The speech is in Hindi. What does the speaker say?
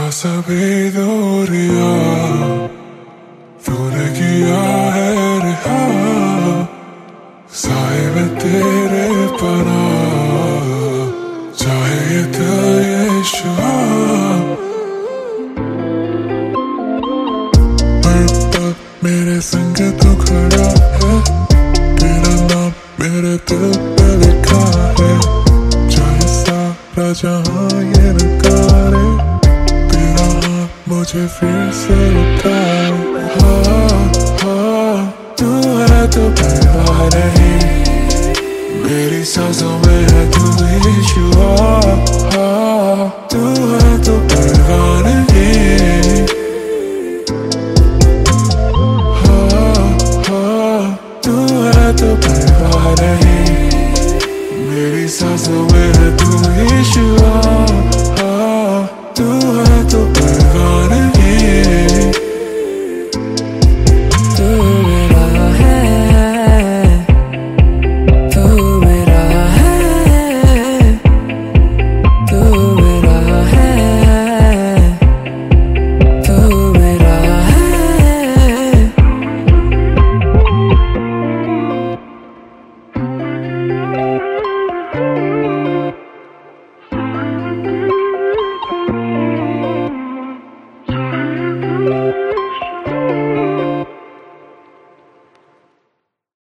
sabiduría, तूने किया है रिहा, साहिब तेरे पना, चाहे ये दिल ये शाम। हर पल मेरे संग तू खड़ा है, तेरा नाम मेरे दिल पे लिखा है, चाहे सारा जहां ये नकारे, तेरा हाथ मुझे फिर से उठाए। हाँ, तू है तो परवाह नहीं, मेरी सांसों में है तू ही शुआ। तू